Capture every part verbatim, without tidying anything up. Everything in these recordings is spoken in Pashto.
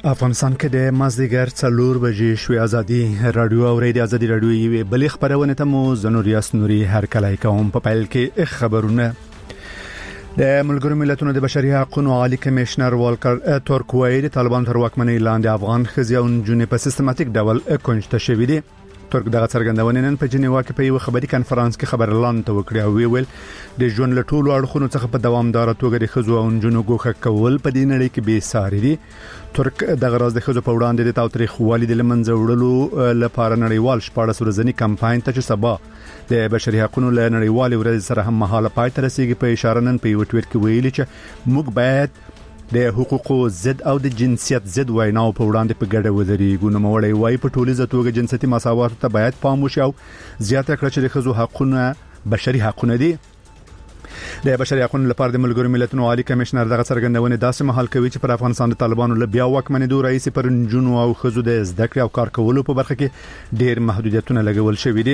افغانستان کې د مازدیګر څلور بجې شوې ازادي رادیو او ریډیو ازادي رادیو یې بلې خبرونه ته مو زنوریاس نوري هر کله کوم په پایل کې خبرونه د ملګرو ملتونو د بشري حقوقو عالی کمشنر والکر تورکوي د طالبان تر واکمنۍ لاندې افغان خزي او جنې په سیستماتیک ډول کنجته شوې دي. ترک دغه څرګندونه نن په جنیوا کې په یو خبري کانفرنس کې خبر اعلان ته وکړی او ویل د ژوند له ټولو اړخونو څخه په دوامدار توګه د خزو او جنو ګوښه کول په دې نړۍ کې به ساري دي. ترک دغه راز د خزو په وړاندې د تاوتریخوالي د لمنځه وړلو لپاره نړیوال شپږ ورځنی کمپاین ته چې سبا د بشري حقوقو له نړیوال ورځ سره هم مهاله پای ته رسیدي په اشاره نن په یو ټویټ کې ویلي چې موږ باید د حقوقو ضد او د جنسیت ضد ویناو په وړاندې په ګډه ودرېږو. نو موړی وای په ټولیزه توګه جنسيتي مساوات ته باید پام وشي او زیاته کړه چې د خزو حقوقونه بشري حقوقونه دي. د بشري حقوقو لپاره د ملګرو ملتونو عالی کمشنر دغه څرګندونه داسې مهال کوي چې پر افغانستان د طالبانو له بیا واکمنېدو رئیس پر جنو او خزو د زده کړې او کار کولو په برخه کې ډېر محدودیتونه لګول شوي دي.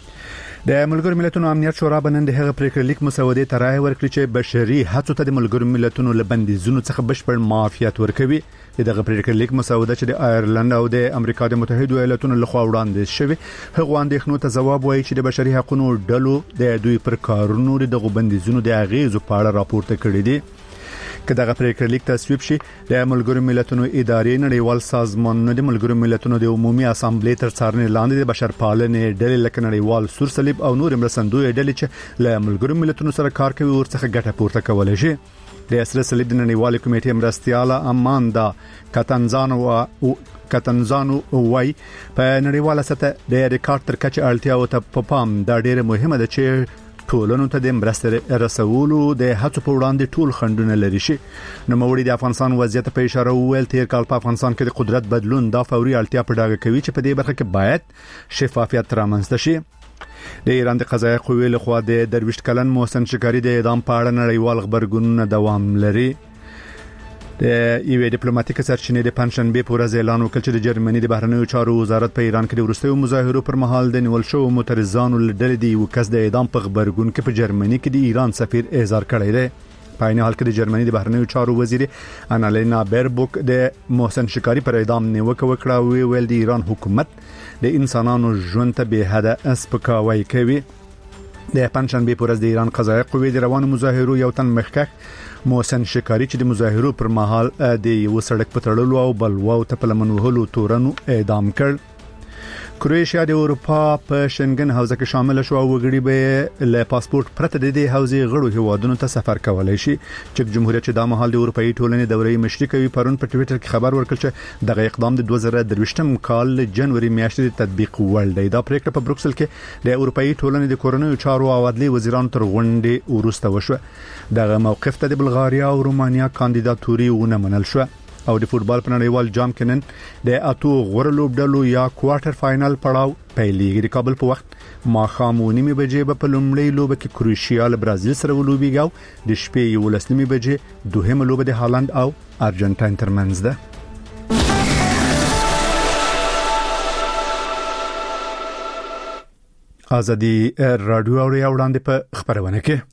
د ملګرو ملتونو امنیت شورا بنن د هغه پریکړه لیک مسودې ته رائے ورکړي چې بشري هڅو ته د ملګرو ملتونو له بندیزونو څخه بشپړ معافیت ورکوي. دغه پریکړه لیک مسوده چې د آیرلند او د امریکا د متحده ایالاتونو لخوا وړاندې شوی هغه اندېښنو ته ځواب وایي چې د بشري حقوقو ډلو د دوی پر کارونو د بندیزونو د اغیزو په اړه راپورته کړی دي. که دغه پریکړه لیک تصویب شي د ملګرو ملتونو ادارې نړیوال سازمانونو د ملګرو ملتونو د عمومي اسامبلې تر څارنې لاندې د بشرپالنې ډلې لکه نړیوال سور صلیب او نور مرستندوی ډلې چې له ملګرو ملتونو سره کار کوي ورڅخه ګټه پورته کولای شي. د سره صلیب د نړیوال کمیټې مرستياله اماندا کاتنزانو او کاتنزانو وای په نړیواله سطح د ریکارډ تر کچه اړتیا او ته په پام دا ډیره مهمه ده چې ټولنو ته د مرستې رسولو د هڅو په وړاندې ټول خندونه لري شي. نو موړي د افغانستان وضعیت په اشاره ویل تیر کال په افغانستان کې د قدرت بدلون دا فوري اړتیا په ډاګه کوي چې په دې برخه کې باید شفافیت رامنځته شي. د ایران د قضایي قوې لخوا د درویشت کلن محسن شکاری د اعدام په اړه نړیوال خبرګونونه دوام لري. د یو ډیپلوماټیک سرچینې د پنځشنبه په ورځ اعلان وکړ چې د جرمني د بهرنیو چارو وزارت په ایران کې د وروستیو مظاهرو پر مهال د نیول شو معترضانو لړۍ د یو کس د اعدام په خبرګون کې په جرمني کې د ایران سفیر اظهار کړی دی. په عین حال کې د جرمني د بهرنیو چارو وزیر انالینا بیربوک د محسن شکاری پر اعدام نیوکه وکړه او ویل د ایران حکومت د انسانانو ژوند ته به حد اسپکاوي کوي. د پنځشنبه په ورځ د ایران قضایي قوې د روانو مظاهرو یو تن مخکښ محسن شکاری چې د مظاهرو پر مهال د یو سړک په تړلو او بلواو ته په لمن وهلو تورنو اعدام کړ. کرواتیا د اروپا په شنګن حوزه کې شامل شو او وګړي به له پاسپورت پرته د دې حوزې غړو هیوادونو ته سفر کولای شي. چک جمهوریت چې د مهال د اروپאי ټولنې دورې مشري کوي پرون په ټوئیټر کې خبر ورکړ چې دغه اقدام د دوه زره درویشتم کال جنوري میاشتې تطبیق وړ دی. دا پریکړه په بروکسل کې د اروپאי ټولنې د کورونو چارو او عدلي وزیرانو تر غونډې وروسته وشو. دغه موقف ته د بلغاریا او رومانیا کاندیداتوري ونه منل شو. او د فوتبال په نړیوال جام کې نن د اتو غوړ لوبډلو یا کوارټر فائنل پړاو پیلېږي. د کابل په وخت ماښام ونیمه بجې په لومړۍ لوبه کې کروشیا له برازیل سره ولوبېږي او د شپې یو لسمه بجې دوهمه لوبه د هالند او ارجنټاین ترمنځ ده. ازادي رادیو اوري وړاندې په خبرونه کې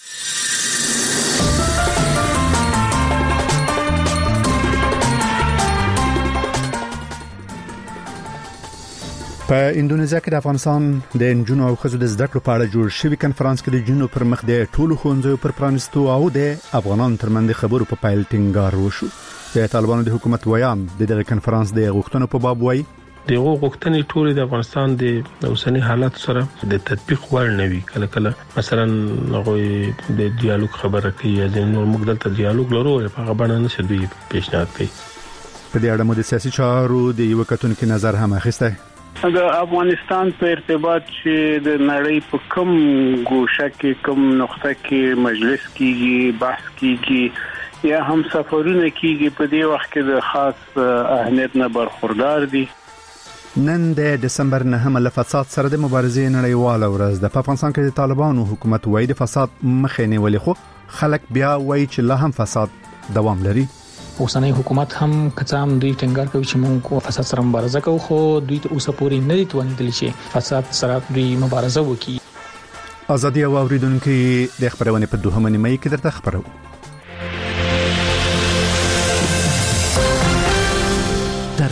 په انډونیزیا کې د افغانستان د انجونو او خزو د زده کړو په اړه جوړ شوی کانفرنس کې د جنونو پر مخ د ټولو ښوونځیو پر پرانستو او د افغانانو ترمنځ خبرو په پایل ټینګار وشو. د طالبانو د حکومت ویان د دغه کانفرنس د غوښتنو په باب وایي دغه غوښتنې ټول د افغانستان د اوسنی حالت سره د تطبیق وړ نه وي. کله کله مثلا هغه د ډیالوګ خبره کوي یا د نور موږ دلته ډیالوګ لرو په هغه باندې نشي دوی پیشنهاد کوي. په دې اړه مو د سیاسي چارو د یو کتونکو نظر هم اخیسته. د افغانستان په ارتباط چې د نړۍ په کوم ګوشه کې کوم نقطه کې مجلس کیږي بحث کیږي یا هم سفرونه کیږي په دې وخت کې د خاص اهمیت نه برخوردار دي. نن د دسمبر نهمه له فساد سره د مبارزې نړیواله ورځ ده. په افغانستان کې د طالبانو حکومت وایي د فساد مخه نیولې خو خلک بیا وایي چې لا هم فساد دوام لري. اوسنۍ حکومت هم کڅام دوی ټینګار کوي چې موږ فساد سره مبارزه کوو خو دوی ته اوسه پورې نه دي توانیدلی چې فساد سره دوی مبارزه وکړي. ازادي او اوریدونکو د خبرونه په دوهمه نیمه کې درته خبرو.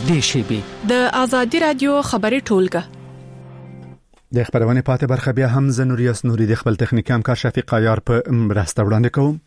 نږدې شیبې د ازادي رادیو خبري ټولګه د خبرونه پاتې برخه بیا هم زنوریاس نوري د خپل تخنیکی همکار شفیق عیار په مرسته وړاندې کوم.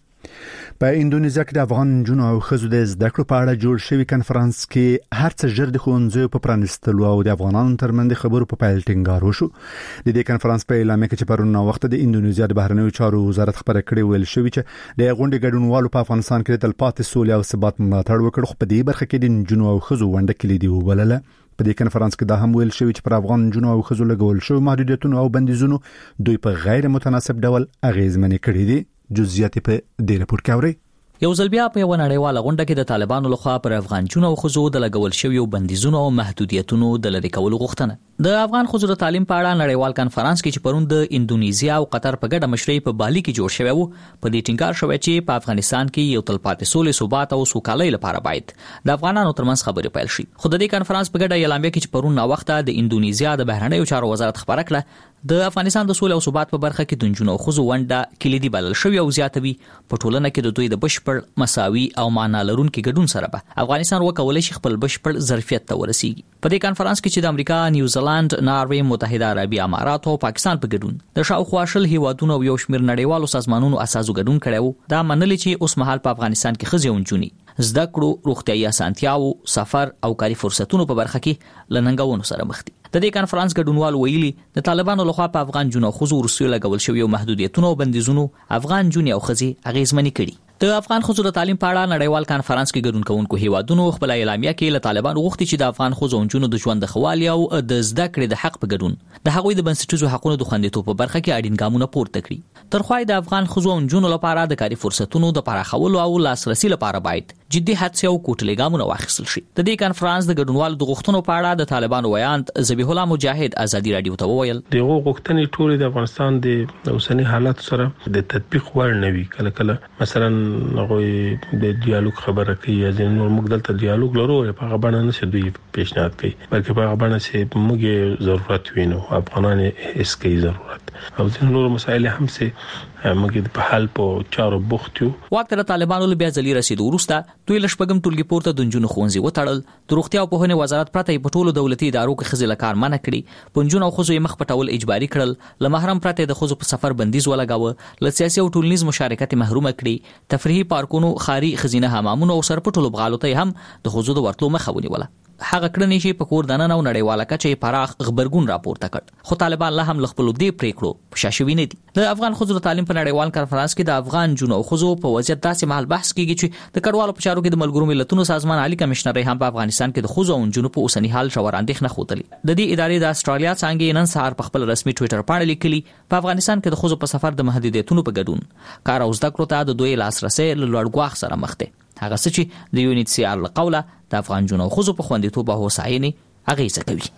په انډونیزیا کې د افغان جنو او خزو د زده کړو په اړه جوړ شوی کانفرنس کې هر څه ژر د ښوونځیو په پرانیستلو او د افغانانو ترمنځ خبرو په پیل ټینګار وشو. د دې کانفرنس په اعلامیه کې چې پرون وخت د انډونیزیا د بهرنیو چارو وزارت خبره کړې ویل شوی چې د غونډې ګډونوالو په افغانستان کې د تلپاتې سولې او ثبات ملاتړ وکړ، خو په دې برخه کې د جنو او خزو ونډه کلیدي وبلله. په دې کانفرنس کې دا هم ویل شوی چې پر افغان جنو او خزو لګول شوی محدودیتونه او بندیزونه دوی په غیر متناسب ډول اغیزمنې کړې دي. جزئیات په دې راپور کې اوري. یو ځل بیا په یو نړیواله غونډه کې د طالبانو لخوا پر افغان جنو او خزو د لګول شوی بندیزونو او محدودیتونو د لری کولو غوښتنه د افغان خزو د تعلیم په اړه نړیوال کانفرنس کې چې پرون د انډونیزیا او قطر په ګډه مشرۍ په بالي کې جوړ شوی وو، په دې ټینګار شوی چې په افغانستان کې یو تلپاتې سولې، ثبات او سوکالۍ لپاره باید د افغانانو ترمنځ خبرې پیل شي. خو د دې کانفرنس په ګډه اعلامیه کې چې پرون نا وخته د انډونیزیا د بهرنیو چارو وزارت خبره کړه، د افغانستان د سولې او ثبات په برخه کې د جنو او خزو ونډه کلیدي بلل شوی او زیاتوي په ټولنه کې د دوی د بشپړ مساوي او معنا لرونکي ګډون سره به افغانستان وکولای شي خپل بشپړ ظرفیت ته ورسیږي. په دې کانفرنس کې چې د امریکا، نیوزیلند، ناروې، متحده عربي امارات او پاکستان په ګډون د شاوخوا شل هیوادونو او یو شمېر نړیوالو سازمانونو اساسو ګډون کړو، دا منل چې اوس مهال په افغانستان کې خزي اونجونی زده کړو، روغتيایي اسانتیاو، سفر او کاري فرصتونو په برخه کې لننګونو سره مخ دي. د دې کانفرنس ګډونوال ویلي د طالبانو لخوا په افغان جنو خزو ورسوي لګول شوی محدودیتونو او بندیزونو افغان جنو او خزي اغیزمنې کړي. د افغان خزو د تعلیم په اړه نړیوال کانفرنس کې ګډون کوونکو هیوادونو خپل اعلامیه کې له طالبانو غوښتي چې د افغان خزو جنو د ژوند د خوالي او د زده کړې د حق په ګډون د هغوی د بنسټیزو حقوقو د خوندیتوب په برخه کې اړین ګامونه پورته کړي. ترخوای د افغان خزو جنو لپاره د کاري فرصتونو د پراخولو او لاسرسي لپاره باید جدي هڅې او کوټلې ګامونه واخیستل شي. د دې کانفرنس د ګډونوالو د غوښتنو په اړه د طالبانو ویاند ذبیح الله مجاهد ازادي رادیو ته وویل دغه غوښتنې ټول د افغانستان د اوسنی حالت سره د تطبیق وړ نه وي. کله کله مثلا هغه د ډیالوګ خبره کوي، ځین نور موږ دلته ډیالوګ لرو، په هغه باندې نه دوی پیشنهاد کوي، بلکې په هغه باندې چې موږ ضرورت وینو، افغانان هیڅ کوي ضرورت او ځین نور مسایل هم سه موږ په حل په چارو بوخت یو. وخت د طالبانو له بیا ځلی رسیدو وروسته دوی لشپګم ټولګي پورته د جنونو خونځي وټړل. د روغتیا او پوهنې وزارت پرته په ټولو دولتي ادارو کې خزي لکار منع کړي، پنځون او خزو مخ پټول اجباري کړل، لمحرم پرته د خزو په سفر بندیز ولګاوه، ل سیاسي او ټولنیز مشارکت محروم کړي، تفریحي پارکونو، خاري خزینه حمامونو او سرپټولو بغالو ته هم د خزو د ورتلو مخه ونیوله. هغه کړنې چې په کور دننه او نړیواله کچه پراخ خبرګون راپورته کړ، خو طالبان له هم خپل دې پریکړو په شاشوي نه دي. د افغان خزو تعلیم په نړیوال کانفرنس کې د افغان جنو او خزو په وضعیت داسې مهال بحث کیږي چې د کډوالو په چارو کې د ملګرو ملتونو سازمان عالی کمشنر هم په افغانستان کې د خزو او جنو په اوسنی حال شور اندېښنه خوتلی. د دې ادارې د استرالیا څنګه نن سهار په خپل رسمي ټوئیټر باندې لیکلي په افغانستان کې د خزو په سفر د محدودیتونو په ګډون کار او زده کړو ته د دوی لاسرسي له لوړ سره مخ دي. هغه څه چې د یونیټ سی آر له قوله د افغان جنو خزو په خوندیتوب او هوساینې اغیزه کوي.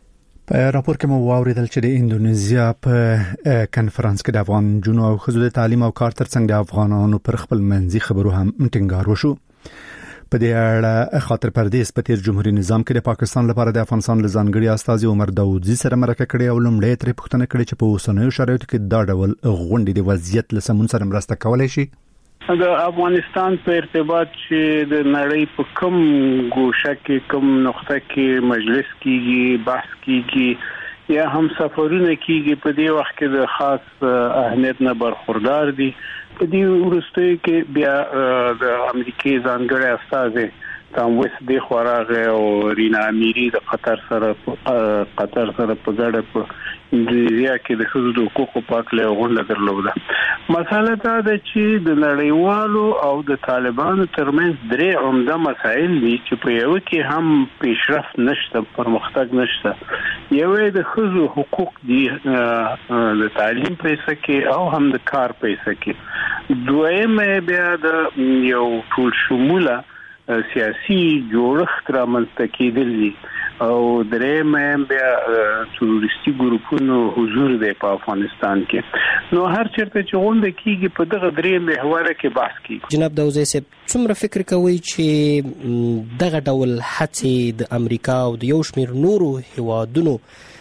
په راپور کې مو واوریدل چې د انډونیزیا په کانفرنس کې د افغان جنو او خزو د تعلیم او کار ترڅنګ د افغانانو پر خپل منځي خبرو هم ټینګار وشو. په دې اړه خاطر پردیس په تیر جمهوریت نظام کې د پاکستان لپاره د افغانستان لزانګړي استاذ عمر داوودزي سره مرکه کړې او لومړی ترې پوښتنه کړې چې په اوسنیو شرایطو کې دا ډول غونډې د وضعیت له سمون سره مرسته کولای شي. د افغانستان په ارتباط چې د نړۍ په کوم ګوشه کې کوم نقطه کې مجلس کیږي، بحث کیږي یا هم سفرونه کیږي، په دې وخت کې د خاص اهمیت نه برخوردار دي. په دې وروسته کې بیا د امریکای ځانګړي استازي تام وس د خوراغه او رینا امیری د قطر سره قطر سره په ګډه په انډونیزیا کې د حقوقو د حقوقو په اړه غونډه درلوده. مساله دا ده چې د نړیوالو او د طالبانو ترمنځ درې عمده مسایل دي چې په یو کې هم پیشرفت نشته، پرمختګ نشته. یو د حقوقو حقوق دي د تعلیم په څیر کې او هم د کار په څیر کې. دویم بیا د یو ټول شموله سیاسي جوړښت رامنځته کېدل دي او درېم بیا تروریستي ګروپونو حضور دی په افغانستان کې. نو هر چیرته چې غونډه کیږي په دغه درې محوره کې بحث کیږي. جناب داوودزي صاحب څومره فکر کوي چې دغه ډول هڅې د امریکا او د یو شمېر نورو هیوادونو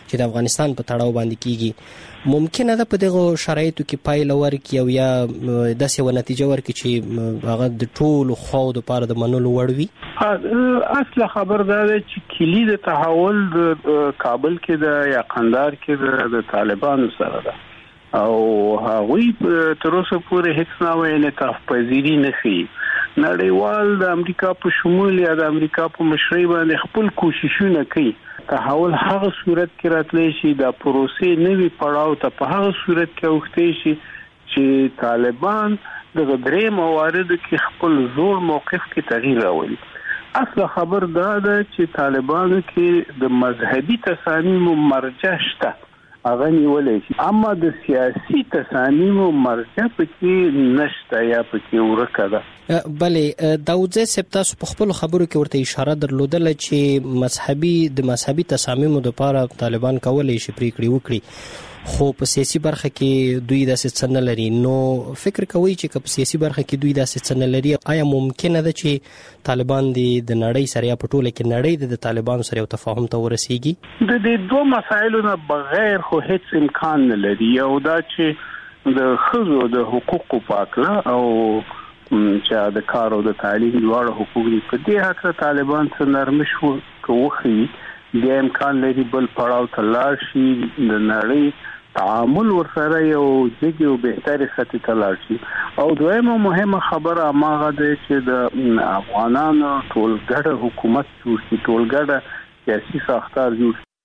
چې د افغانستان په تړاو باندې کیږي ممکن ده په دغه شرایطو کې پایله ورکړي او یا داسې و نتیجه ورکړي چې هغه د ټولو خواو لپاره د منلو وړ وي؟ اصل خبر ده چې کلید تحول د کابل کې د یا قندهار کې د طالبانو سره ده او هغوی تر اوسه پورې هیڅ نوې انعطاف پذیری نه کوي. نړیوال د امریکا په شمول یا د امریکا په مشرۍ باندې خپل کوششونه کوي. تحول هغه صورت کې راتلی شي د پروسې نوي پړاو ته په هغه صورت کې اوښتی شي چې طالبان د درې موارد کې خپل زور موقف کې تغییر راولي. اصل خبر دا ده چې طالبانو کې د مذهبي تصامیمو مرجع شته هغه نیولای شي، اما د سیاسي تصامیمو مرجع پکې نشته یا پکې ورکه ده. بلې داوودزی صاحب تاسو په خپل خبرو کې ورته اشاره درلودله چې مذهبي د مذهبي تصامیمو لپاره طالبان کولای شي پریکړې وکړي، خو په سیاسي برخه کې دوی داسې څه نه لري. نو فکر کوي چې په سیاسي برخه کې دوی داسې څه نه لري، آیا ممکنه ده چې طالبان د نړۍ سره یا په ټوله کې نړۍ د طالبانو سره یو تفاهم ته ورسیږي؟ د دې دوه مسایلو نه بغیر خو هیڅ امکان نه لري. یو دا چې د ښځو د حقوقو په اړه او چې د کار او د تعلیم دواړه حقوق دي په دې حق طالبان څه نرمش وکړي بیا امکان لري بل پړاو ته لاړ شي، د نړۍ تعامل ورسره یو ځای او بهتري سطح ته لاړ شي. او دویمه مهمه خبره هغه ده چې د افغانانو ټولګړه حکومت جوړ شي، ټولګړه سیاسي ساختار جوړ شي.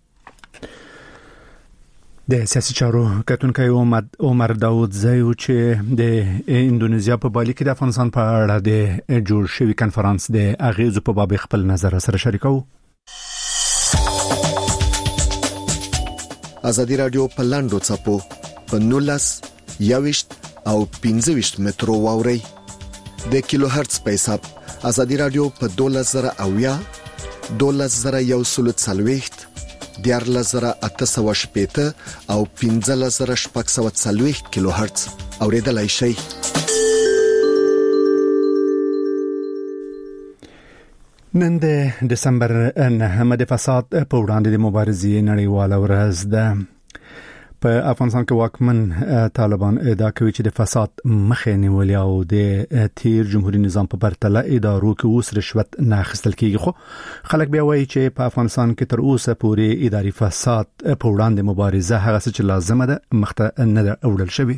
د سیاسي چارو کتونکي عمر داوودزی چې د اندونیزیا په بالي کې د افغانستان په اړه د جوړ شوی کنفرانس د اغیزو په باب خپل نظر سره شریکو. ازادي رادیو په لاندو چپو په نولس یاوشت او پنځه ویشت مترو واوري د کیلو هرتز په حساب. ازادي رادیو په دولس زره اویا دولس زره یو سلو څلويخت دیارلس زره اته سوه شپېته او پنځلس زره شپږ سوه څلويخت کیلو هرتز اوریدلای شئ. نن د دسمبر نهمه د فساد په وړاندې د مبارزې نړیواله ورځ ده. په افغانستان کې واکمن طالبان ادعا کوي چې د فساد مخه نیولې او د تیر جمهوریت نظام په پرتله ادارو کې اوس رشوت نه اخیستل کیږي. خو خلک بیا وایي چې په افغانستان کې تر اوسه پورې اداري فساد په وړاندې مبارزه هغه څه چې لازمه ده مخته نه وړل شوی.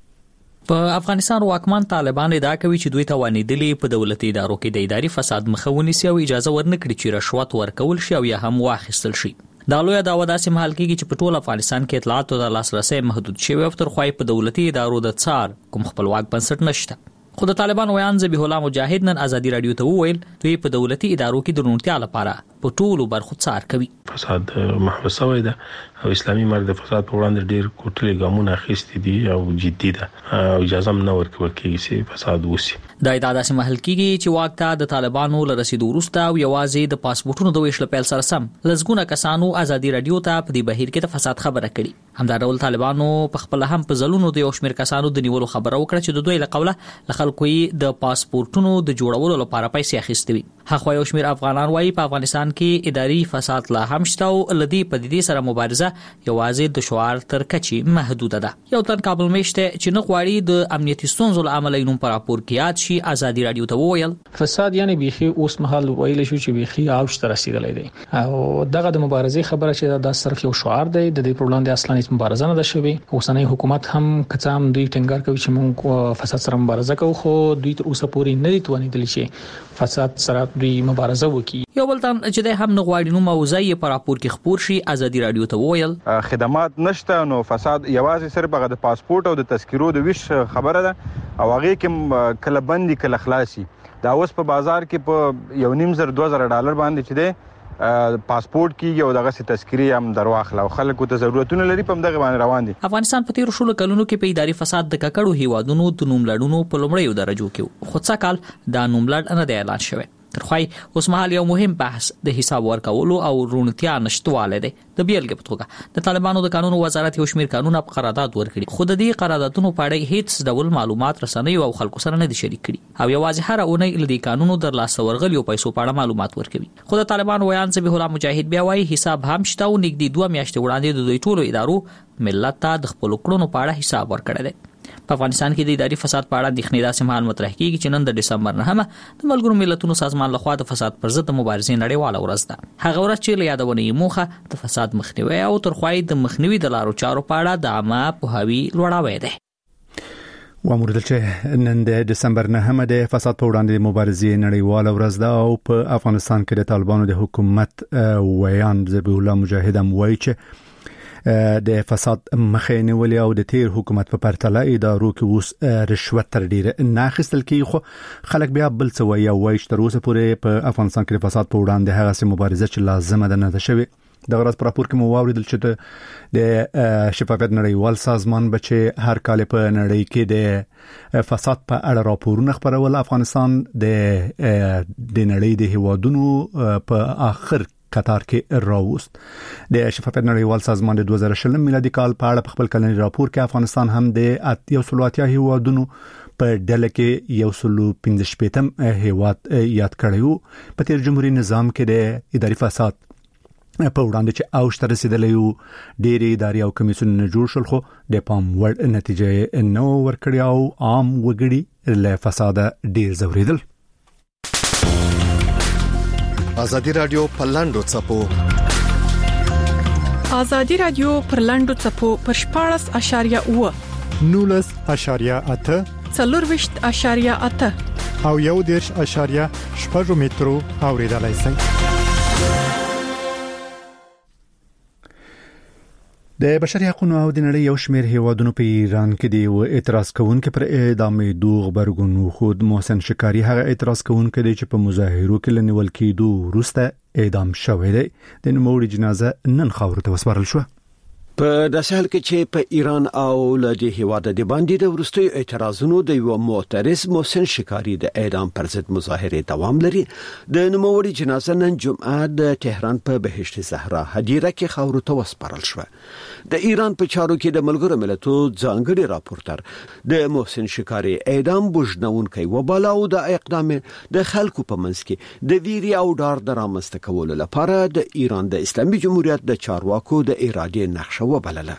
په افغانستان واکمن طالبان ادعا کوي چې دوی توانیدلي په دولتي ادارو کې د اداري فساد مخه ونیسي او اجازه ورنکړي چې رشوت ورکول شي او یا هم واخیستل شي. دا لوی دعوه داسې مهال کېږي چې په ټول افغانستان کې اطلاعاتو د لاسرسي محدود شوی او تر خوای په دولتي ادارو د څار کوم خپلواک بنسټ نشته. خو د طالبان ویان ذبیح الله مجاهد نن ازادي رادیو ته وویل دوی په دولتي ادارو کې د روڼتیا لپاره په ټولو برخو څار کوي. فساد محو شوی ده او اسلامي مرګ د فساد په وړاندې ډیر کوټلې ګامونه اخیستي دي او جدي ده او اجازه نه ورکول کېږي چې فساد وشي. دا ادعا داسې محل کېږي چې واک ته د طالبانو له رسیدو وروسته او یوازې د پاسپورتونو د ویش له پیل سره سم لزګونه کسانو ازادي رادیو ته په دې بهیر کې د فساد خبره کړي. همدارول طالبانو په خپل هم په ځلونو د یو شمېر کسانو د نیولو خبره وکړه چې د دوی له قوله له خلکو یې د پاسپورتونو د جوړولو لپاره پیسې اخیستې وي. هغه یو شمېر افغانان وایي په افغانستان کې اداري فساد لا هم شته او لدی په دې سره مبارزه یوازې د شعار تر کچې محدوده ده. یو تن کابل میشته چې نه غواړي د امنیتي ستونزو له امله نوم پر راپور کې یاد شي ازادي رادیو ته وویل فساد یعنی بيخي اوس مهال ویل شو چې بيخي اوج ته رسیدلی دی او دغه د مبارزې خبره چې دا صرف یو شعار دی د دې پر وړاندې اصلا هیڅ مبارزه نه ده شوې. اوسنۍ حکومت هم کڅام دوی ټینګار کوي چې موږ فساد سره مبارزه کوو خو دوی تر اوسه پورې نه دي توانیدلی چې فساد سره دوی مبارزه وکړي. یو بل تن چې د هم نغواړي نو موضوعي پر راپور کې خبر شي ازادي رادیو ته وویل خدمات نشته نو فساد یوازې صرف هغه د پاسپورت او د تذکرو د ویش خبره ده او هغه کې کله بندي کله خلاصي. دا اوس په بازار کې په یو نیم زر دوه زره ډالر باندې چې ده پاسپورت کیږي او دغه سي تذکری هم درواخله او خلکو ته ضرورتونه لري په دغه باندې روان دي. افغانستان په تیر شلو کلونو کې په اداري فساد د ککړو هیوادونو د نوملړونو په لومړیو درجو کې خو څه کال دا نوملړ نه دی اعلان شوی. ترخوای اوس مهال یو مهم بحث د حساب ورکولو او رونتیا نشټواله دی. د بیلګې په توګه د طالبانو د قانون وزارت یو شمېر قانونه په قرارداد ورکړي، خو د دې قراردادونو په اړه هیڅ ډول معلومات رسنیو او خلکو سره نه دي شریک کړي او یوازې هر اونۍ ل دې قانونو در لاسه ورغلیو پیسو په اړه معلومات ورکوي. خو د طالبانو ویان ذبیح الله مجاهد بیا وايي حساب هم شته او نږدې دوه میاشتې وړاندې د دوی ټولو ادارو ملت ته د خپل کړنو په اړه حساب ورکړی دی. په افغانستان کې د اداري فساد په اړه د اندېښنې داسې مهال مطرح کیږي چې نن د ډسمبر نهمه د ملګرو ملتونو سازمان لخوا د فساد پر ضد مبارزې نړیواله ورځ ده. هغه ورځ چې له یادونې یې موخه د فساد مخنیوي او ترخوای د مخنیوي د لارو چارو په اړه د عامه پوهاوي لوړاوی دی. وامر چې نن د ډسمبر نهمه د فساد په وړاندې مبارزې نړیواله ورځ ده او په افغانستان کې د طالبانو د حکومت ویان ذبیح الله مجاهد هم وایي چې د فساد مخه نیولې او د تیر حکومت په پرتله ادارو کې اوس رشوت تر ډیره نه اخیستل کیږي، خو خلک بیا بل څه وایي او وایي چې تر اوسه پورې په افغانستان کې د فساد په وړاندې هغه سم مبارزه چې لازمه ده نه ده شوې. د غرض پر راپور کې مو واوریدل چې د شفافیت نړیوال سازمان بچي هر کال په نړۍ کې د فساد په اړه راپورونه خپرول. افغانستان د د نړۍ د هیوادونو په اخر قطار کې راوست. د شفافیت نړیوال سازمان د دوه زره شلم میلادي کال په اړه په خپل کلنی راپور کې افغانستان هم د یو سل اتیا هیوادونو په ډله کې یو سل پنځه شپږم هیواد یاد کړیو. په تیر جمهوریت نظام کې د اداري فساد په وړاندې چې اوج ته رسیدلی یو ډېری اداري او کمیسیونونه جوړ شول، خو د پام وړ نتیجه نه ورکړې او عام وګړي له فساده ډېر ځوریدل. ازادي رادیو په لاندو چپو ازادي رادیو پر لاندو چپو پر شپاړس اشاریه اوه نولس اشاریه اته څلورویشت اشاریه اته او یو دیرش اشاریه شپږ مترو اوریدلای شئ. د بشري حقوقو او د نړۍ یو شمېر هیوادونو په ایران کې دی اعتراض کوونکي پر اعدامې دوغ برګون خود محسن شکاری هغه اعتراض کوونکي دی چې په مظاهرو کې لنیول کېدو وروسته اعدام شوی دی. د نوموړي جنازه نن خاورو ته وسپارل شو. په داسې حال کې چې په ایران او له هیواد د باندې د ورستي اعتراضونو د یو معترض محسن شکاری د اعدام پر ضد مظاهره دوام لري، د نوموړي جنازه نن جمعه د تهران په بهشت زهرا هدیره کې خاورو ته وسپارل شو. د ایران په چارو کې د ملګرو ملتونو ځانګړي راپورټر د محسن شکاری اعدام بوجنونکي وباله او د اقدام د خلکو په منځ کې د ویری او ډار درامسته کولو لپاره د ایران د اسلامي جمهوریت د چارواکو د ارادې نقشه وبلله.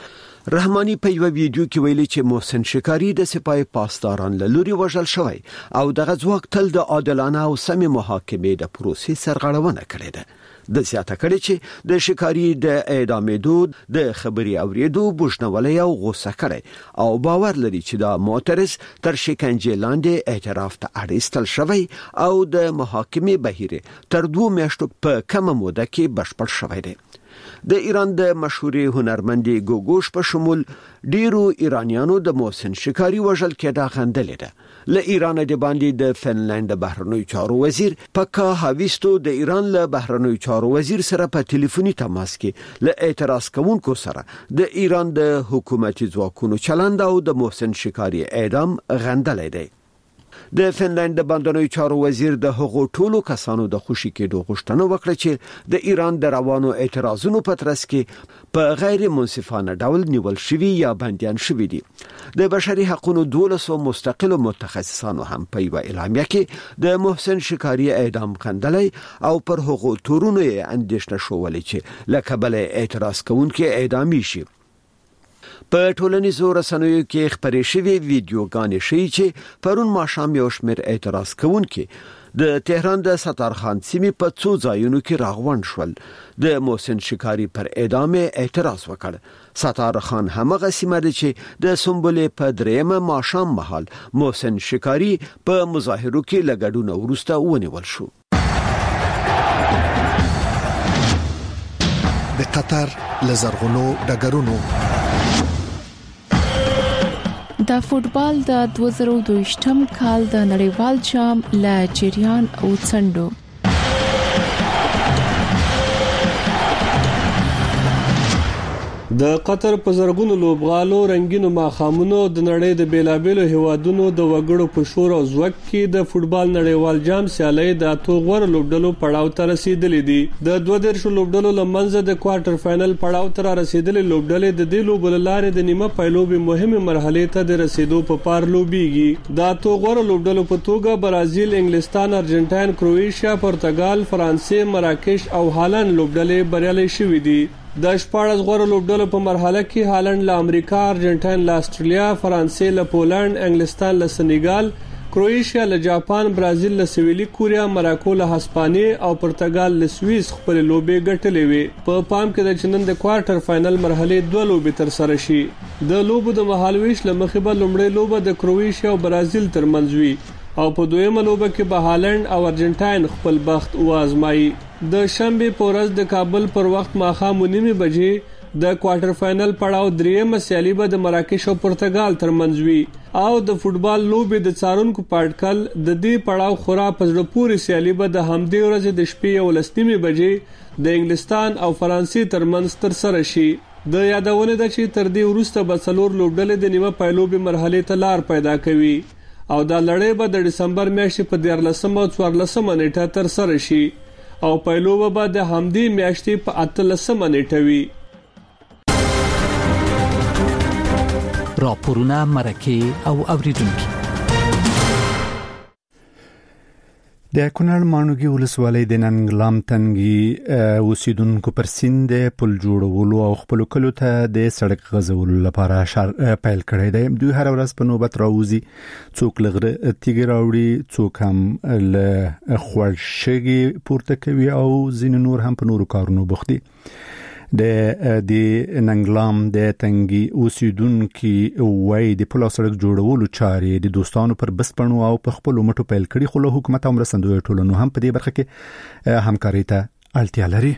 رحمانی په یو ویډیو کې ویلي چې محسن شکاری د سپای پاسداران له لوري وژل شوی او دغه ځواک تل د عادلانه او سمې محاکمې د پروسې سرغړونه کړې ده. د زیاته کړي چې د شکاری د اعدامېدو د خبري اوریدو بوجنولې او غوسه کړي او باور لري چې دا معترض تر شکنجې لاندې اعتراف ته اړیستل شوی او د محاکمې بهیر تر دوه میاشتو په کم موده کې بشپړ شوی دی. د ایران د مشهوري هنرمندي ګوګوش په شمول ډیرو ایرانیانو د محسن شکاری وژل کېدا غندلې ده. له ایران د باندې د فنلند بهرنوي چارو وزیر پکا هاویستو د ایران له بهرنوي چارو وزیر سره په ټلیفوني تماس کې له اعتراض کوونکو سره د ایران د حکومتي ځواکونو چلند او د محسن شکاری اعدام غندلې ده. د فنلند بندنوي چارو وزیر د هغو ټولو کسانو د خوشی کېدو غوښتنه وکړه چې د ایران د روانو اعتراضونو په ترڅ کې په غیر منصفانه ډول نیول شوی یا بندیان شوی دي. د بشري حقوقو دولسو مستقلو متخصصانو هم په یو اعلامیه کې د محسن شکاری اعدام غندلې او پر هغو تورونو یې اندېښنه شولې چې لکه بل اعتراض کوونکي اعدامي شي. په ټولنیزو رسنیو کې خبرې شوې ویډیوګانې ښیي چې پرون ماښام یو شمېر اعتراض کوونکي د تهران د ستارخان سیمې په څو ځایونو کې راغونډ شول. د محسن شکاری پر اعدام اعتراض وکړ. ستارخان همغه سیمه ده چې د سنبلې په درېمه ماښام مهال محسن شکاری په مظاهرو کې له ګډون وروسته ونیول شو. د قطر لزرغونو ډګرونو د فوټبال د دوه زره دوهشتم کال د نړیوال جام له جریان او څنډو د قطر په زرګونو لوبغالو رنگینو ماخامونو د نړۍ د بیلابېلو هیوادونو د وګړو په شور او زوک کې د فوتبال نړیوال جام سیالي د اتو غوړ لوبډلو پړاو ته رسیدلې دي. د دوه دیرشو لوبډلو لمنځه د کوارټر فائنل پړاو ته رسیدلې لوبډلې د دې لوبو لارې د نیمه پایلوبي مهمه مرحله ته د رسیدو په پار لوبيږي. د اتو غوړ لوبډلو په توګه برازیل، انګلستان، ارجنټاین، کروئیشیا، پرتګال، فرانسې، مراکش او هالند لوبډلې بریالي شوې دي. د شپږ غوړ لوبډلو په مرحله کې هالند له امریکا، ارجنټاین له استرالیا، فرانسې له پولند، انګلستان له سنیګال، کروئیشیا له جاپان، برازیل له سویلي کوریا، مراکو له هسپانیې او پرتګال له سویس خپل لوبې ګټلې وي. په پام کې د چنن د کوارټر فائنل مرحله دوه لوبې تر سره شي. د لوبو د مهالويش لمخې به لومړی لوبه د کروئیشیا او برازیل ترمنځ وي او په دویمه لوبه کې به هالند او ارجنټاین خپل بخت وازمایي. د شنبه په ورځ د کابل پر وخت ماښام نیمه بجې د کوارټر فائنل پړاو دریمه سیالي به د مراکش او پرتګال ترمنځ وي او د فوتبال لوبې د څارونکو پټکل د دې پړاو خورا پزړه پورې سیالي به د همدې ورځ د شپې او لسنیمه بجې د انګلستان او فرانسې ترمنځ تر سره شي. د یادونه ده چې تر دې وروسته به څلور لوبډلې د نیمه پایلوبي مرحله ته لار پیدا کوي او دا لړۍ به د دسمبر میاشتې په دیارلسمه او څوارلسمه نیټه تر سره شي او پایلوبه به د همدې میاشتې په اتلسمه نیټه وي. راپورونه مرکه او اوریدونکو د کونړ مانوګي ولسوالۍ د ننګلام تنګي اوسیدونکو پر سیند پل جوړولو او خپل کلو ته د سړک غځولو لپاره پیل کړی دی. دوی هر ورځ په نوبت راوځي، څوک لغره تیګ راوړي، څوک هم له خوړشګي پورته کوي او ځین نور هم په نورو کارونو بوخت دي. د د ننګلام د تنګي اوسیدونکو وای د پل سړک جوړولو چارې د دوستانو پر بسپنو او په خپل مټو پیل کړي، خو له حکومت او مرستندوی ټولنو هم په دې برخه کې همکاري ته اړتیا لري.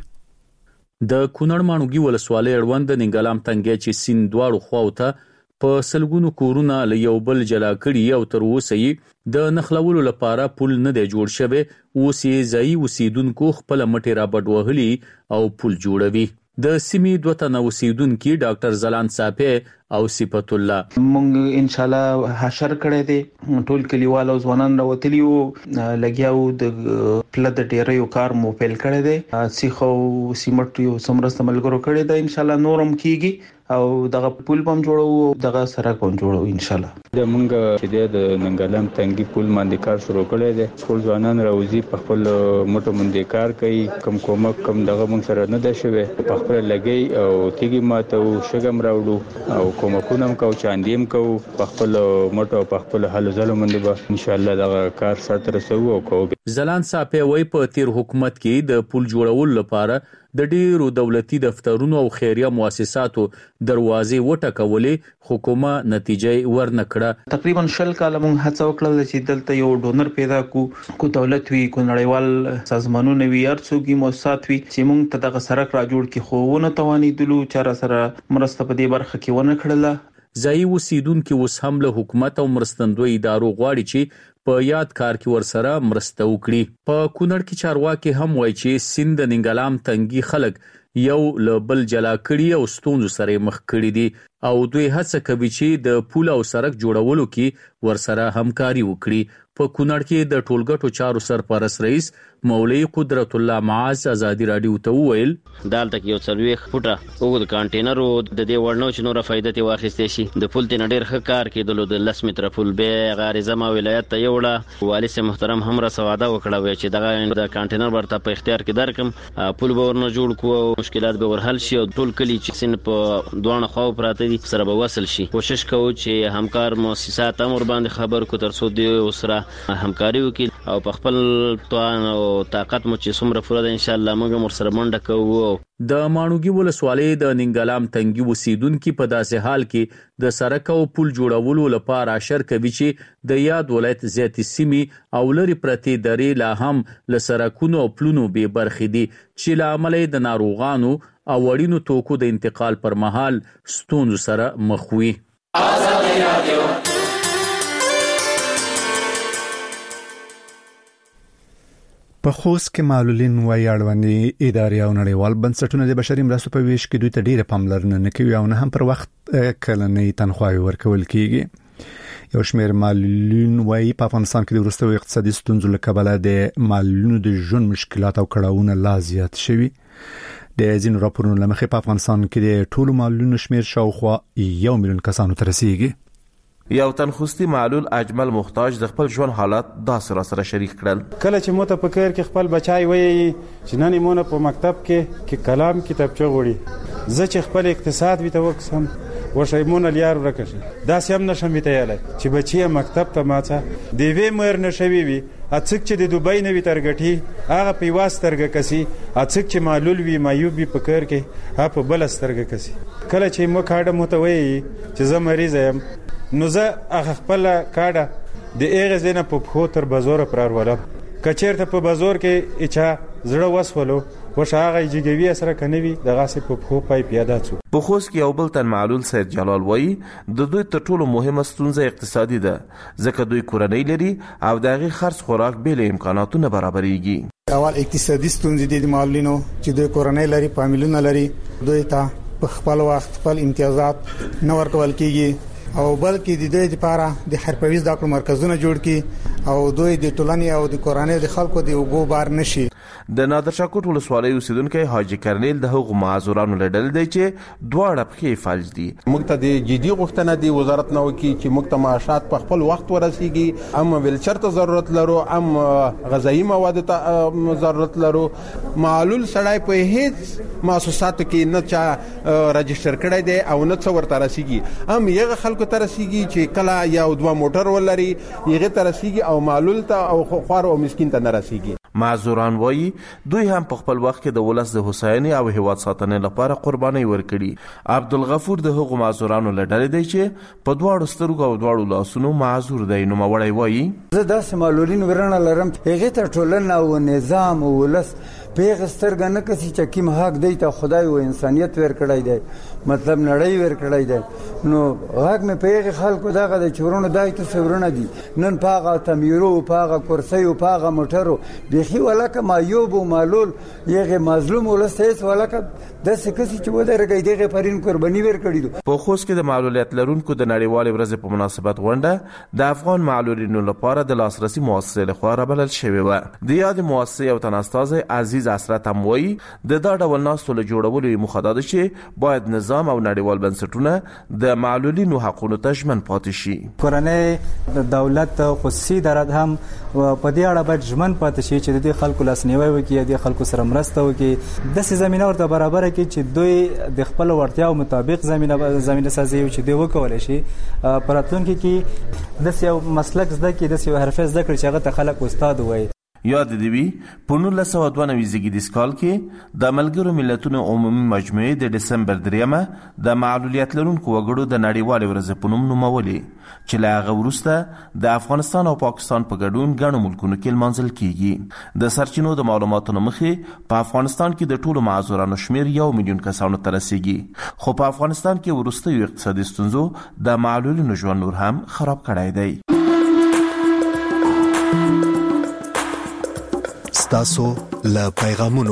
د کونړ مانوګي ولسوالۍ اړوند د ننګلام تنګي چې سیند دواړو خواو ته په سلګونو کورونه له یو بل جلا کړي او تر اوسه یې د نخلولو لپاره پل نه دی جوړ شوی. اوس یې ځایي اوسیدونکو خپل مټې را بډوهلي او پل جوړوي. د سیمې دوه تنه اوسیدونکو ډاکټر زلان صافی او صفت الله مونږ ان شاء الله حشر کړی دی، ټول کلیوال او ځوانان راوتلی وو، لګیاو د پله د ډیریو کار مو پیل کړی دی، سیخو سیمټ یو سمرسته ملګرو کړی دی، ان شاء الله نورم کیږي او دغه پول بم جوړو، دغه سړک بم جوړو ان شاء الله. د مونږ چې د ننګلام تنګي پول باندې کار شروع کړی دی، ټول ځوانان راوځي په خپل موټو باندې کار کوي، کم کومک کم دغه مونږ سره نه ده شوی، په خپل لګي او تیګي ماته او شګم راوړو او کومکونم کو چاندیم کو په خپل موټو په خپل حل زلو باندې به ان شاء الله دغه کار سره رسو او کو. زلان صافی وای په تیر حکومت کې د پول جوړولو لپاره د ډیرو دولتي دفترونو او خیریه مؤسساتو دروازې وټکولې، خو کومه نتیجه ورنکړه. تقریبا شل کاله مونږ هڅه وکړه چې دلته یو ډونر پیدا کو، کو دولت وی، کو نړیوال سازمانونه وی، ارڅوګي مؤسسات وی چې مونږ ته دغه سړک را جوړ کی، خو ونه توانیدلو چاره سره مرسته په دې برخه کې ونه کړله. ځایي اوسیدونکو اوس هم له حکومت او مرستندوی ادارو غواړي چې په یاد کار کې ورسره مرسته وکړي. په کونړ کې چارواکي هم وایي چې سیند د ننګلام تنګي خلک یو له بل جلا کړي او ستونزو سره مخ کړي دي او دوی هڅه کوي چې د پول او سړک جوړولو کې ورسره همکاري وکړي. په کونړ کې د ټولګټو چارو سرپرست رئیس مولوی قدرت الله معاذ ازادي رادیو ته وویل دالته یو څلويخ فوټه وګړو کانټینر د دې وړنو چې نور فائدې ته واخیستې شي. د پول ته ډېر ښه کار کېدلو، د لس متره پول به غاریزه ما ولایت ته یوړه. والي سي محترم هم را سواده وکړه چې دغه د کانټینر ورته په اختیار کې درکم، پول به ورنه جوړ کو او مشکلات به ورحل شي او ټول کلی چې سین په دوه خو پراته دي سره به وصل شي. کوشش کوو چې همکار مؤسسات امر باندې خبر کو تر څو دی سره همکاري وکړي او په خپل توان او طاقت مو چې څومره پوره ده ان شاء الله موږ هم سره منډه کوو. د مانوګي ولسوالۍ د ننګلام تنګي اوسیدونکو په داسې حال کې د سړک او پل جوړولو لپاره اشر کوي چې د یاد ولایت زیاتې سیمې او لري پرتې درې لا هم له سړکونو او پلونو به برخې دي چې له امله د ناروغانو او وړینو توکو د انتقال پر مهال ستونزو سره مخ وي. آزادي رادیو په خوست کې معلولین وایي اړوندې ادارې او نړیوال بنسټونه د بشري مرستو په ویش کې دوی ته ډیره پاملرنه نه کوي او نه هم پر وخت کلنۍ تنخواهي ورکول کیږي. یو شمېر معلولین وایي په افغانستان کې د وروستیو اقتصادي ستونزو له کبله د معلولینو د ژوند مشکلات او کړاوونه لا زیات شوي. د ځینو راپورونو لمخې په افغانستان کې د ټولو معلولینو شمېر شاوخوا یو میلیون کسانو ته رسیږي. یو تنخوستي معلول اجمل محتاج د خپل ژوند حالات داسې را سره شریک کړل. کله چې موته په کار کې خپل بچای وایي چې نن مونږ په مکتب کې کې کلام کتابچه غوړي زه چې خپل اقتصاد وي ته وکسم وشي مونږ لیار ورکشي دا سم نشم ویتهاله چې بچي مکتب ته ماته دی وی مر نشوي وي اڅک چې د دوبۍ نوي ترګټي هغه په واسطرګه کسي اڅک چې معلول وي مایوب وي په کار کې هغه په بل سترګه کسي. کله چې مو کاډه موته وایي چې زه مریض یم نو زه هغه خپل کاډه د ایغه زینه په خو تر بازار پر ورولم کچیرته په بازار کې اچا زړه وسولو وشاغه جګوي سره کنوي دغه سه په خو پای پیاده څو. په خوست کې یو بل تن معلول سید جلال وایي د دوی تر ټولو مهمه ستونزه اقتصادي ده ځکه دوی کورنۍ لري او دغه خرڅ خوراک بیل امکاناتو نه برابرېږي. اول اقتصادي ستونزې د معلولینو چې دوی کورنۍ لري فامیلونه لري دوی ته په خپل وخت خپل امتیازات نه ورکول کیږي او بلکې د دې لپاره د حرفوي زده کړو مرکزونه جوړ کړي او دوی د ټولنې او د کورنۍ د خلکو د وګو بار نشي. د نادر شاه کوټ ولسوالۍ اوسیدونکو حاجی کرنیل د هغو معذورانو لړل دی چې دواړه پخې فلج دي. موږ ته د جدي غوښتنه دی وزارت نو کې چې موږ ته معاشات په خپل وخت ورسیږي ام ویلچر ته ضرورت لرو ام غذایی مواد ته ضرورت لرو. معلول سړی په هیڅ مؤسساتو کې نه چا رجستر کړی دی او نه څو ورته رسیږي ام یغه خلکو ته رسیږي چې کله یو دوه موټر ولري یغه ته رسیږي او معلول ته او خوار او مسکین ته نه رسیږي. معذوران وایي دوی هم په خپل وخت کې د ولس د حسیني او هیواد ساتنې لپاره قرباني ورکړي. عبدالغفور د هغو معذورانو لړل دی چې په دواړو سترګو او دواړو لاسونو معذور دی. نو مړی وایي زه داسې معلولین ورنه لرم هغه ته ټولنه او نظام او ولس پیغه سترګ نه کسي چې کیم حق دی ته خدای او انسانيت ورکړای دی مطلب نړۍ ورکړای دی نو هغه مې پیغه خلکو دغه د چورونو دایته سورونه دي نن پاغه تمیرو پاغه کرسي او پاغه موټرو بيخي ولکه مایوب او معلول یغه مظلوم ولسیس ولکه د سکسي چې ودا رګي دغه پرین قرباني ورکړي دي. په خوست کې د معلولیت لرونکو د نړیوال ورځ په مناسبت غونډه د افغان معلولینو لپاره د لاسرسي مؤسسې لخوا رابلل شوې و. د یاد مؤسسې او تناستاز عزیز اسرت هم وایي د دا ډول ناستو له جوړولو مخه ده چې باید نظام او نړیوال بنسټونه د معلولینو حقوقو ته ژمن پاتې شي. کورنۍ د دولت خصوصي ادارات هم په دې اړه باید ژمن پاتې شي چې د خلکو لاسنیوي وکړي د خلکو سره مرسته وکړي د سې زمينه ورته برابر کړي چې دوی د خپل وړتیاو مطابق زمينه زمينه سازي چې دوی وکولای شي پراتونکو کې د یو مسلک زده کې د یو حرفه زده کړي چې هغه ته خلک استاد وایي. یاد دی وی په نولس سوه دوه نوي زیږدیز کال کې د ملګرو ملتونو عمومي مجموعې د دسمبر دریمه د معلولیت لرونکو وګړو د نړیوال ورځ په نوم نومولې چې له هغه وروسته د افغانستان او پاکستان په ګډون ګڼو ملکونو کې لمانځل کیږي. د سرچینو د معلوماتو مخې په افغانستان کې د ټولو معذورانو شمیر یو میلیون کسانو ته رسیږي خو په افغانستان کې وروستیو اقتصادي ستونزو د معلولینو ژوند نور هم خراب کړی دی. تاسو له پیغامونو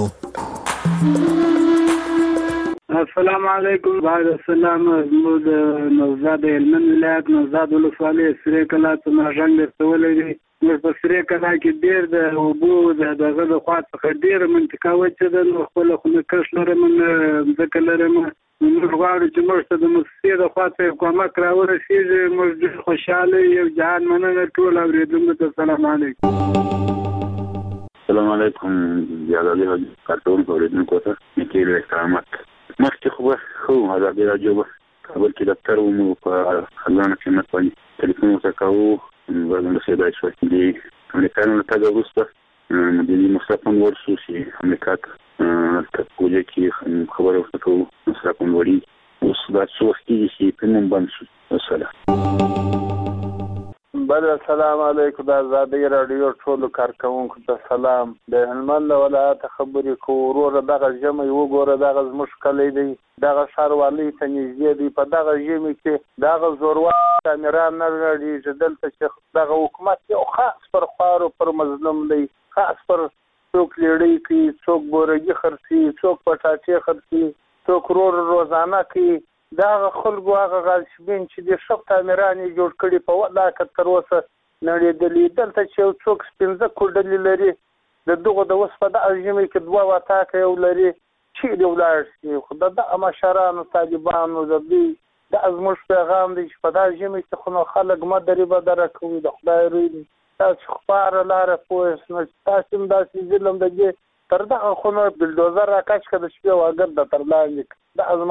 السلام علیکم بعد السلام محمود نوزاد هلمند ولایت نوزاد ولسوالۍ سری کلا څخه ژوند رسولې موږ په سری کلا کې ډېر د اوبو د دغه د خوا څخه ډېر منطقه وچه ده نو خپل خو کښ لرم ځکه لرم موږ غواړو چې موږ ته د مؤسسې د خوا څخه کومک راورسیږي. موږ ډېر خوشاله یو جهان مننه ټول اوریدونکو ته سلام علیکم. السلام علیکم ازادي راډیو کارکونکو اوریدونکو ته میکیل احترامات مخکې خو خو ازادي راډیو کابل کې دفتر ومو په خزانه قیمت باندې ټلیفون ورته کوو بعد نو سیدای شو دي امریکایانو ته د وروسته د مصرفون ورسو چې امریکا ته کوجه کې خبره ورته کوو مصرفون وړي اوس دا څو وخت چې په نوم باندې شو. السلام بل السلام علیکم د ازادي راډیو ټولو کارکونکو ته سلام. د هلمند ولایت خبرې کوو دغه جمع یو ګوره دغه زموږ کلی دی دغه ښاروالۍ ته نږدې دی په دغه ژمي کې دغه زورور کامیران نه لري چې دلته چې دغه حکومت یو خاص پر خوارو پر مظلوم دی خاص پر څوک لیړی کوي، څوک بورګي خرڅي، څوک پټاټي خرڅي، څوک رور روزانه کوي. دا خلکو هغه غالشبین چې د شپ تعمیرانې جوړ کړي په ودا کې تر اوسه نړیدلې. دلته چې څوک سپینځه کوډلې لري د دغه د وس په د اجمه کې دوه وتا کوي لري چې د ولایت کې خدای د امشرانو طالبانو د دې د ازموش پیغام دی چې په د اجمه کې خو خلک مدري بدره کوي د خدای روي تاسو خبر لاره پوهه نو تاسو هم داسې ظلم دغه تر دغه خو نو بلډوزر راکاش کړه شپه واګر د ترلاندې د